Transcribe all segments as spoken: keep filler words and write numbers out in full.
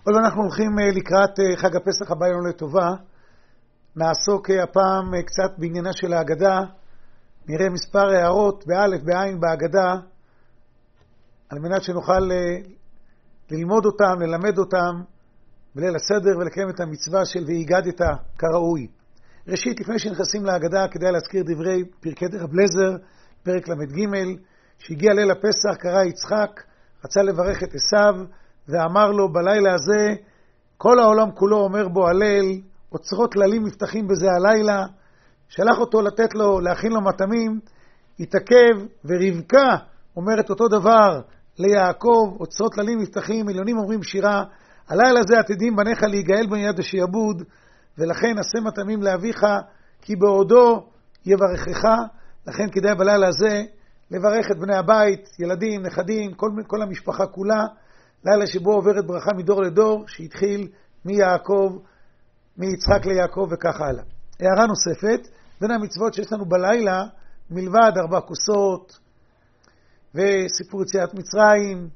עוד אנחנו הולכים לקראת חג הפסח הבא לנו לטובה. נעסוק הפעם קצת בעניינה של ההגדה. נראה מספר הערות באלף בעין בהגדה, על מנת שנוכל ללמוד אותם, ללמד אותם, בליל הסדר ולקיים את המצווה של והיגדת כראוי. ראשית, לפני שנכנסים להגדה, כדאי להזכיר דברי פרקי רב אליעזר, פרק למד ג', שהגיע ליל הפסח, קרא יצחק, רצה לברך את עשיו, ואמר לו בלילה הזה, כל העולם כולו אומר בו הלל, אוצרות כללים נפתחים בזה הלילה, שלח אותו לתת לו, להכין לו מטעמים, התעכב, ורבקה אומרת אותו דבר ליעקב, אוצרות כללים נפתחים, מיליונים אומרים שירה, הלילה הזה עתידים בניך להיגאל במיד השעבוד, ולכן עשה מטעמים לאביך, כי בעודו יברכך. לכן כדאי בלילה הזה לברך את בני הבית, ילדים, נכדים, כל, כל המשפחה כולה, לילה שבו עוברת ברכה מדור לדור, שהתחיל מיעקב, מיצחק ליעקב וכך הלאה. הערה נוספת, בין המצוות שיש לנו בלילה, מלבד ארבע כוסות, וסיפור יציאת מצרים,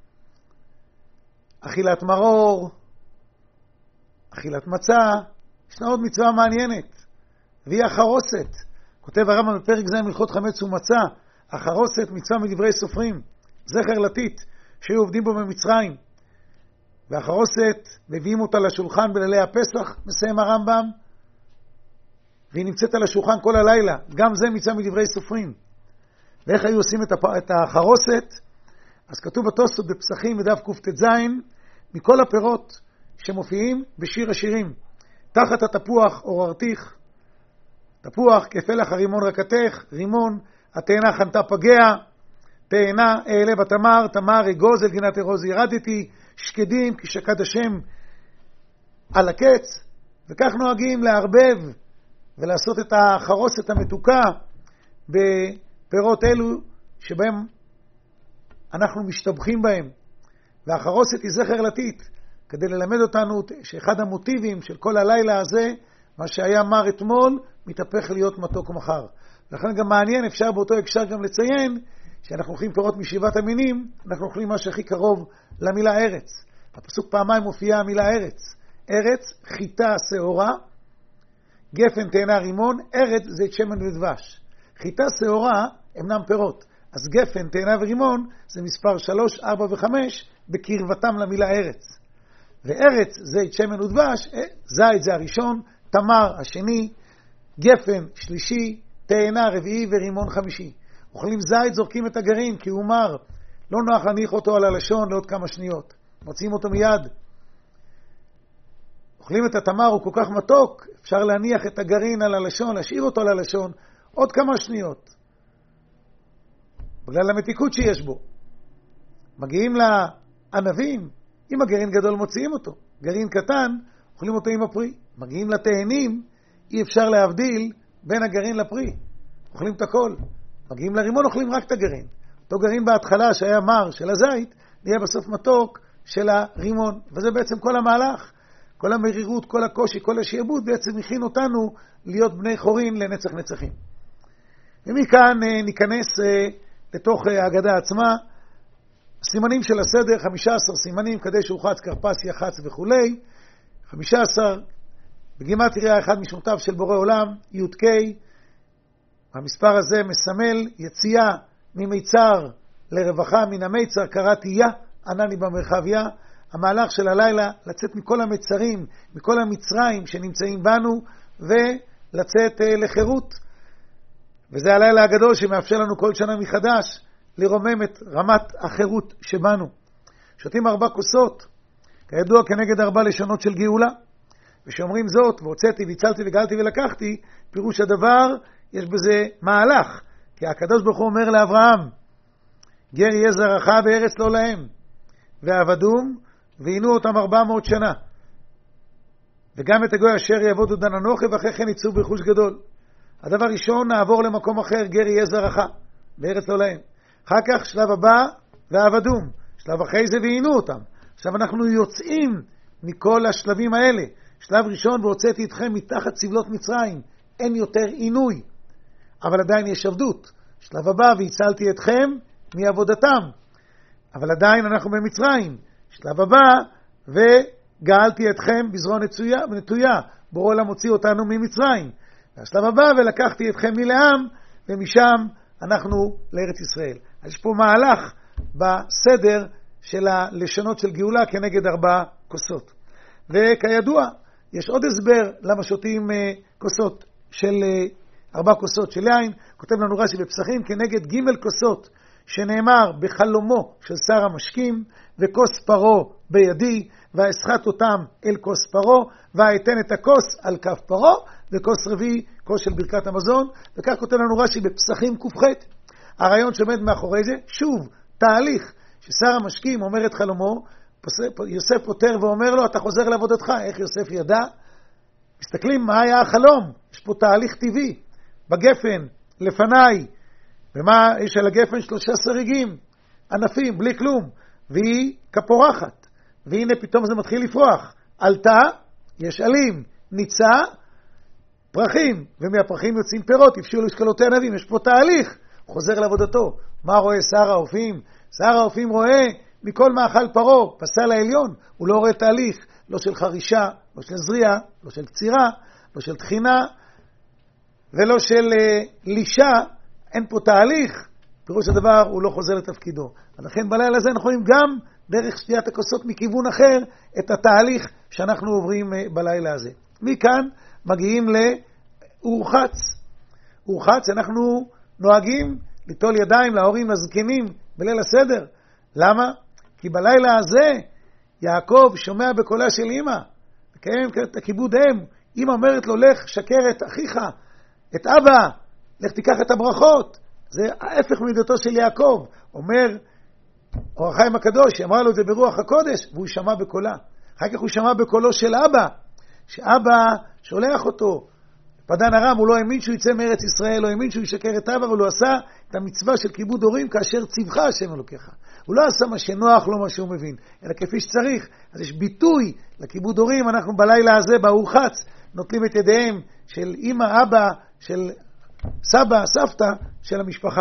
אכילת מרור, אכילת מצה, ישנה עוד מצווה מעניינת, והיא החרוסת. כותב הרמב"ם בפרק ז' הלכות חמץ ומצה, החרוסת מצווה מדברי סופרים, זכר לטית, שהיו עובדים בו במצרים. והחרוסת, מביאים אותה לשולחן בלילי הפסח, מסיים הרמב"ם, והיא נמצאת על השולחן כל הלילה. גם זה מצווה מדברי סופרים. ואיך היו עושים את החרוסת? אז כתוב בתוספות בפסחים בדף קט"ז, מכל הפירות שמופיעים בשיר השירים. תחת התפוח עוררתיך, תפוח כפלח הרימון רקתך, רימון, התאנה חנתה פגע, תאנה אעלה בתמר, תמר אגוז אל גינת ארוז ירדתי, שקדים כי שקד השם על הקץ. וכך נוהגים לערבב ולעשות את החרוסת המתוקה בפירות אלו שבהם אנחנו משתבחים בהם. והחרוסת היא זכר לטית, כדי ללמד אותנו שאחד המוטיבים של כל הלילה הזה, מה שהיה מר אתמול, מתהפך להיות מתוק מחר. לכן גם מעניין, אפשר באותו הקשר גם לציין, שאנחנו אוכלים פירות משבעת המינים, אנחנו אוכלים מה שהכי קרוב למילה ארץ. בפסוק פעמיים מופיעה המילה ארץ. ארץ, חיטה, שעורה, גפן, תאנה, רימון, ארץ זה שמן ודבש. חיטה, שעורה, אמנם פירות. אז גפן, תאנה ורימון זה מספר שלוש, ארבע וחמש בקרבתם למילה ארץ. וארץ זה שמן ודבש, זית זה הראשון, תמר השני, גפן שלישי, תאנה רביעי ורימון חמישי. אוכלים זית, זורקים את הגרעין, כי הוא מר. לא נוח להניח אותו על הלשון לעוד כמה שניות. מוצאים אותו מיד. אוכלים את התמר, הוא כל כך מתוק, אפשר להניח את הגרעין על הלשון, להשאיר אותו על הלשון עוד כמה שניות. בגלל המתיקות שיש בו. מגיעים לענבים, אם הגרעין גדול מוציאים אותו. גרעין קטן, אוכלים אותו עם הפרי. מגיעים לתאנים, אי אפשר להבדיל בין הגרעין לפרי. אוכלים את הכל. מגיעים לרימון, אוכלים רק את הגרעין. אותו גרעין בהתחלה שהיה מר של הזית, נהיה בסוף מתוק של הרימון. וזה בעצם כל המהלך. כל המרירות, כל הקושי, כל השעבוד, בעצם הכין אותנו להיות בני חורין לנצח נצחים. ומכאן ניכנס לתוך ההגדה עצמה. סימנים של הסדר, חמישה עשר סימנים, קדש ורחץ, כרפס, יחץ וכו'. חמישה עשר, בגימטריה אחד משמותיו של בורא עולם, י' ק'. המספר הזה מסמל יציאה ממיצר לרווחה, מן המיצר קראתי יה, ענני במרחב יה. המהלך של הלילה, לצאת מכל המצרים, מכל המצרים שנמצאים בנו, ולצאת לחירות. וזה הלילה הגדול שמאפשר לנו כל שנה מחדש, לרומם את רמת החירות שבנו. שותים ארבע כוסות, כידוע כנגד ארבע לשונות של גאולה. ושאומרים זאת, והוצאתי והצלתי וגאלתי ולקחתי, פירוש הדבר, יש בזה מהלך. כי הקדוש ברוך הוא אומר לאברהם, גר יהיה זרעך בארץ לא להם, ועבדום, ועינו אותם ארבע מאות שנה. וגם את הגוי אשר יעבודו דן אנוכי, ואחרי כן יצאו ברכוש גדול. הדבר ראשון, נעבור למקום אחר, גר יהיה זרעך, בארץ לא להם. אחר כך שלב הבא, ועבדום. שלב אחרי זה ועינו אותם. עכשיו אנחנו יוצאים מכל השלבים האלה. שלב ראשון, והוצאתי אתכם מתחת סבלות מצרים. אין יותר עינוי. אבל עדיין יש עבדות. שלב הבא, והצלתי אתכם מעבודתם. אבל עדיין אנחנו במצרים. שלב הבא, גאלתי אתכם בזרוע נטויה, נטויה, בורא עולם הוציא אותנו ממצרים. והשלב הבא, ולקחתי אתכם מלעם, ומשם אנחנו לארץ ישראל. אז יש פה מהלך בסדר של הלשונות של גאולה כנגד ארבע כוסות. וכידוע, יש עוד הסבר למה שותים כוסות של ארבע כוסות של יין. כותב לנו רש"י בפסחים, כנגד ג' כוסות שנאמר בחלומו של שר המשקים, וכוס פרו בידי, ואסחט אותם אל כוס פרו, ואתן את הכוס על כף פרו, וכוס רביעי, כוס של ברכת המזון. וכך כותב לנו רש"י בפסחים ק"ח. הרעיון שעומד מאחורי זה, שוב, תהליך ששר המשקים אומר את חלומו, יוסף פותר ואומר לו, אתה חוזר לעבודתך. איך יוסף ידע? מסתכלים מה היה החלום. יש פה תהליך טבעי. בגפן, לפניי, ומה יש על הגפן? שלושה שריגים, ענפים, בלי כלום, והיא כפורחת, והנה פתאום זה מתחיל לפרוח. עלתה, יש עלים, ניצה, פרחים, ומהפרחים יוצאים פירות, הפשיעו לשקלותי ענבים. יש פה תהליך, הוא חוזר לעבודתו. מה רואה שר האופים? שר האופים רואה מכל מאכל פרו, פסל העליון, הוא לא רואה תהליך, לא של חרישה, לא של זריעה, לא של קצירה, לא של תחינה, ולא של uh, לישה. אין פה תהליך, פירוש הדבר הוא לא חוזר לתפקידו. ולכן בלילה הזה אנחנו רואים גם דרך שתיית הכוסות מכיוון אחר את התהליך שאנחנו עוברים uh, בלילה הזה. מכאן מגיעים לאורחץ. אורחץ, אנחנו נוהגים ליטול ידיים להורים הזקנים בליל הסדר. למה? כי בלילה הזה יעקב שומע בקולה של אמא, מקיים את הכיבוד אם. אמא אומרת לו, לך שקר את אחיך, את אבא, לך תיקח את הברכות. זה ההפך מידתו של יעקב. אומר אור החיים הקדוש, שאמרה לו את זה ברוח הקודש, והוא שמע בקולה. אחר כך הוא שמע בקולו של אבא, שאבא שולח אותו. פדן ארם, הוא לא האמין שהוא יצא מארץ ישראל, לא האמין שהוא ישקר את אבא, אבל הוא עשה את המצווה של כיבוד הורים כאשר ציווך השם אלוקיך. הוא לא עשה מה שנוח לו, מה שהוא מבין, אלא כפי שצריך. אז יש ביטוי לכיבוד הורים. אנחנו בלילה הזה, באורחץ, נוטלים את ידיהם של אמא, אבא, של סבא, סבתא, של המשפחה.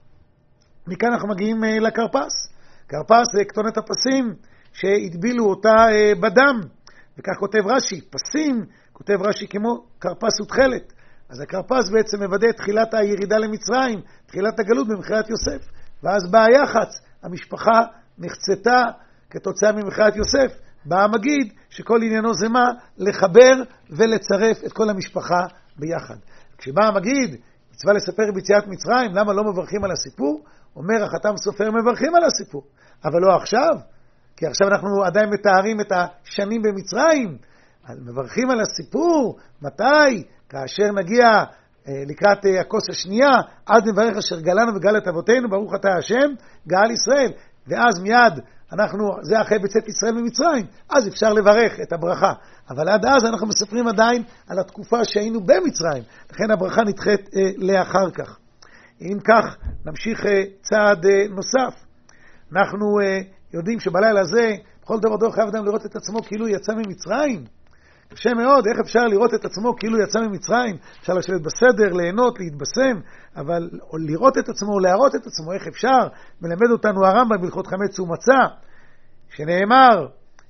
מכאן אנחנו מגיעים לקרפס. קרפס זה כתונת הפסים שהטבילו אותה בדם. וכך כותב רש"י, פסים, כותב רש"י כמו קרפס ותכלת. אז הקרפס בעצם מבטא את תחילת הירידה למצרים, תחילת הגלות במכירת יוסף. ואז בא היחץ, המשפחה נחצתה כתוצאה ממכירת יוסף. בא המגיד שכל עניינו זה מה? לחבר ולצרף את כל המשפחה ביחד. כשבא המגיד, מצווה לספר ביציאת מצרים, למה לא מברכים על הסיפור? אומר החתם סופר, מברכים על הסיפור. אבל לא עכשיו, כי עכשיו אנחנו עדיין מתארים את השנים במצרים. אז מברכים על הסיפור, מתי? כאשר נגיע אה, לקראת אה, הכוס השנייה, אז נברך אשר גלנו וגל את אבותינו, ברוך אתה השם, גאל ישראל. ואז מיד אנחנו, זה אחרי בצאת ישראל ממצרים, אז אפשר לברך את הברכה. אבל עד אז אנחנו מספרים עדיין על התקופה שהיינו במצרים, לכן הברכה נדחית אה, לאחר כך. אם כך, נמשיך אה, צעד אה, נוסף. אנחנו אה, יודעים שבלילה הזה, בכל דבר דור חייב אדם לראות את עצמו כאילו יצא ממצרים. קשה מאוד, איך אפשר לראות את עצמו כאילו יצא ממצרים? אפשר לשבת בסדר, ליהנות, להתבשם, אבל לראות את עצמו, להראות את עצמו, איך אפשר? מלמד אותנו הרמב"ם בהלכות חמץ ומצה, שנאמר,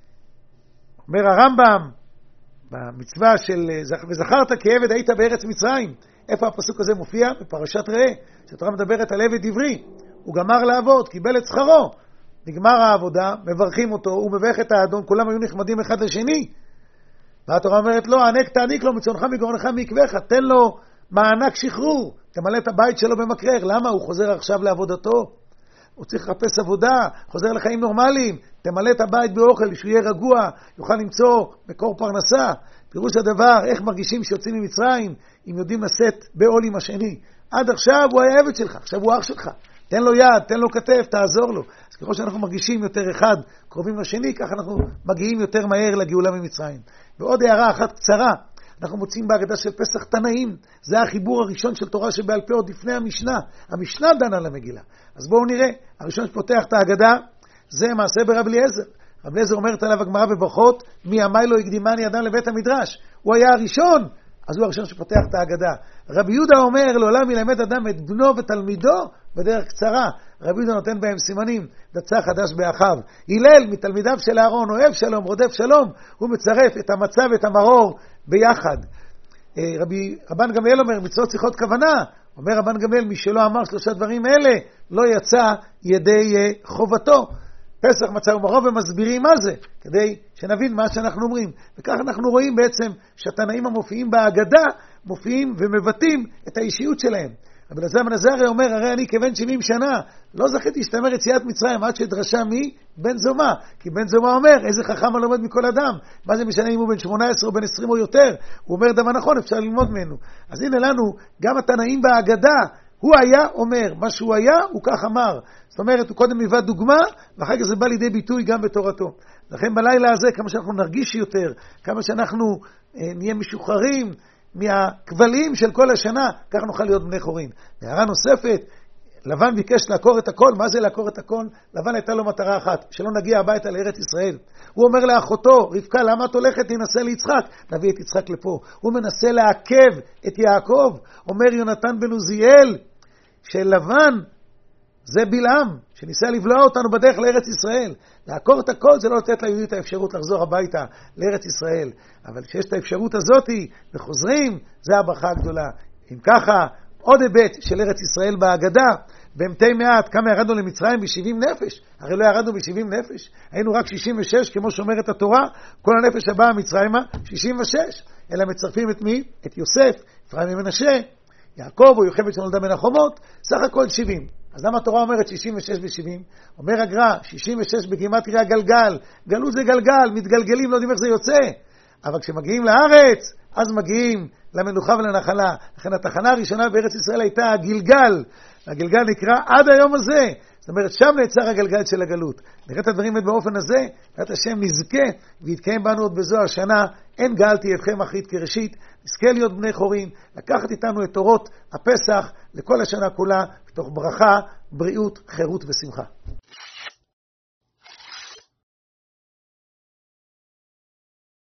אומר הרמב"ם, במצווה של וזכרת כי עבד היית בארץ מצרים. איפה הפסוק הזה מופיע? בפרשת ראה, שהתורה מדברת על עבד עברי. הוא גמר לעבוד, קיבל את שכרו. נגמר העבודה, מברכים אותו, הוא מברך את האדון, כולם היו נחמדים אחד לשני. והתורה אומרת לו, הענק תעניק לו מצונך מגרונך מעקבך, תן לו מענק שחרור, תמלא את הבית שלו במקרר. למה? הוא חוזר עכשיו לעבודתו. הוא צריך לחפש עבודה, חוזר לחיים נורמליים, תמלא את הבית באוכל, שהוא יהיה רגוע, יוכל למצוא מקור פרנסה. פירוש הדבר, איך מרגישים שיוצאים ממצרים, אם יודעים לשאת בעול עם השני. עד עכשיו הוא היה עבד שלך, עכשיו הוא אח שלך. תן לו יד, תן לו כתף, תעזור לו. אז ככל שאנחנו מרגישים יותר אחד, קרובים לשני, ככה אנחנו מגיעים יותר מהר לגאולה ממצרים. ועוד הערה אחת קצרה, אנחנו מוצאים בהגדה של פסח תנאים. זה החיבור הראשון של תורה שבעל פה עוד לפני המשנה. המשנה דנה למגילה. אז בואו נראה, הראשון שפותח את ההגדה, זה מעשה ברב אליעזר. רב אליעזר אומרת עליו הגמרא בברכות, מי עמי לו הקדימני אדם לבית המדרש. הוא היה הראשון, אז הוא הראשון שפותח את ההגדה. רבי יהודה אומר, לעולם ילמד אדם את בנו ותלמידו בדרך קצרה. רבי יהודה נותן בהם סימנים, דצה חדש באחיו. הלל, מתלמידיו של אהרון, אוהב שלום, רודף שלום, הוא מצרף את המצה ואת המרור ביחד. רבי, רבן גמליאל אומר, מצוות צריכות כוונה. אומר רבן גמליאל, מי שלא אמר שלושה דברים אלה, לא יצא ידי חובתו. פסח, מצה ומרור, ומסבירים מה זה, כדי שנבין מה שאנחנו אומרים. וכך אנחנו רואים בעצם שהתנאים המופיעים בהגדה, מופיעים ומבטאים את האישיות שלהם. רבי אלעזר בן עזריה אומר, הרי אני כבן שבעים שנה, לא זכיתי להשתמר יציאת מצרים עד שדרשה מי? בן זומא. כי בן זומא אומר, איזה חכם הלומד מכל אדם. מה זה משנה אם הוא בן שמונה עשרה או בן עשרים או יותר? הוא אומר דבר נכון, אפשר ללמוד ממנו. אז הנה לנו, גם התנאים בהגדה, הוא היה אומר, מה שהוא היה, הוא כך אמר. זאת אומרת, הוא קודם היווה דוגמה, ואחר כך זה בא לידי ביטוי גם בתורתו. לכן בלילה הזה, כמה שאנחנו נרגיש יותר, כמה שאנחנו אה, נהיה משוחררים, מהכבלים של כל השנה, כך נוכל להיות בני חורין. הערה נוספת, לבן ביקש לעקור את הכל. מה זה לעקור את הכל? לבן הייתה לו מטרה אחת, שלא נגיע הביתה לארץ ישראל. הוא אומר לאחותו, רבקה, למה את הולכת? תנסה ליצחק. נביא את יצחק לפה. הוא מנסה לעכב את יעקב. אומר יונתן בן עוזיאל, שלבן זה בלעם, שניסה לבלוע אותנו בדרך לארץ ישראל. לעקור את הכל זה לא לתת ליהודי את האפשרות לחזור הביתה לארץ ישראל. אבל כשיש את האפשרות הזאת וחוזרים, זה הברכה הגדולה. אם ככה, עוד היבט של ארץ ישראל בהגדה, במתי מעט, כמה ירדנו למצרים ב-שבעים נפש? הרי לא ירדנו ב-שבעים נפש, היינו רק שישים ושש, כמו שאומרת התורה, כל הנפש הבאה מצרימה, שישים ושש. אלא מצרפים את מי? את יוסף, אפרים ומנשה, יעקב או יוכבד שנולדה בין החומות, סך הכל שבעים. אז למה התורה אומרת שישים ושש ב-שבעים? אומר הגר"א, שישים ושש בגימטריה גלגל. גלות זה גלגל, מתגלגלים, לא יודעים איך זה יוצא. אבל כשמגיעים לארץ, אז מגיעים למנוחה ולנחלה. לכן התחנה הראשונה בארץ ישראל הייתה הגלגל. הגלגל נקרא עד היום הזה. זאת אומרת, שם נעצר הגלגל של הגלות. נראה את הדברים באופן הזה, ואת השם נזכה, ויתקיים בנו עוד בזו השנה, אין גאלתי אתכם אחרית כראשית, נזכה להיות בני חורין, לקחת איתנו את תורות הפסח לכל השנה כולה, בתוך ברכה, בריאות, חירות ושמחה.